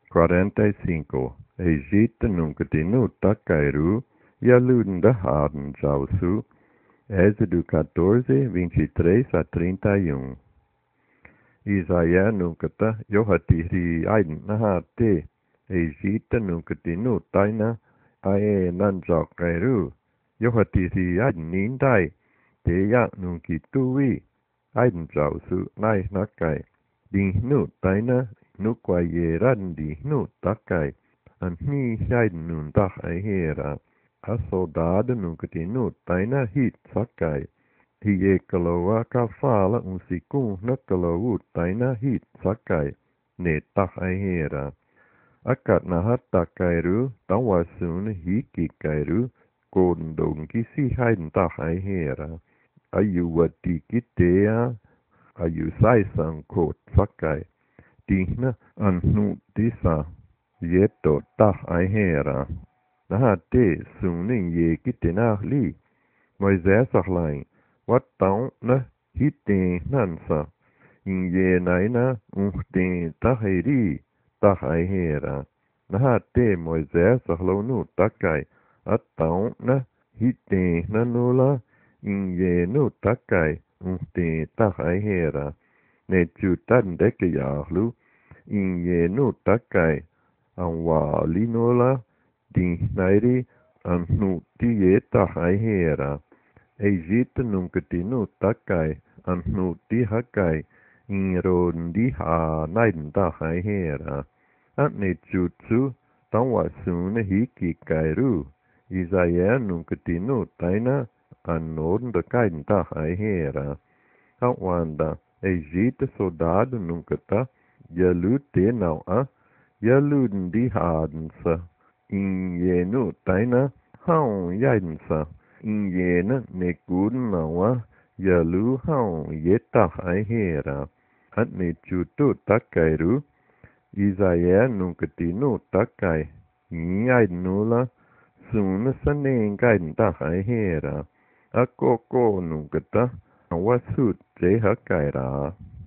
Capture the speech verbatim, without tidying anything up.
quarenta e cinco. Egito nunca tenu takairu, yalunda harden jausu. Êxodo quatorze, vinte e três a trinta e um. Isaías nunca ta yohatiri ain nahate. Egito nunca tenu taina ae nanjakairu. Yohatiri ain nindai. Teya nunki tuwi. Ain jausu nai nakai. Dihnu taina nukwaye randihnu takai. Anhi shaid nun tak ahera. A soldado nunca tenu taina hit sakai. Hiye kaloa ka fala un sikun na kalou taina hit sakai. Ne tak ahera. Akat nahat takairu tawasun hiki kairu. Kondong kisi haid tak ahera. Ayu wati kitea. Ayu saisang kot sakai. Dihna annu disa. Yeto tak ahera. Nahate suning ye kitena li. Moisés arlain. Wat taun na hiten nansa. In ye naina unten tahiri. Tahahera. Nahate Moisés arlonu takai. At taun na hiten nanula. In ye nu takai. Unten tahahera. Ne chutan deke yahlu. In ye nu takai. Anwa linola. Din nairi annu tieta haihera. Egito nunca tinu takai annu ti hakai. Inron di ha naida haihera. Atne jutsu tawa sune hiki kairu. Isaia nunca tinu taina anon da kainta haihera. Awanda Egito soldado nunca ta. Yalu te nau a. Yalu di hadensa. In yenu taina hao yainsa. In yena nekun nawa yalu hao yeta haihera. At ne chutu takairu. Isaia nunca tinu takai. Yainula suna sanen kainta haihera. Akoko nunca ta. Awasut je hakaira.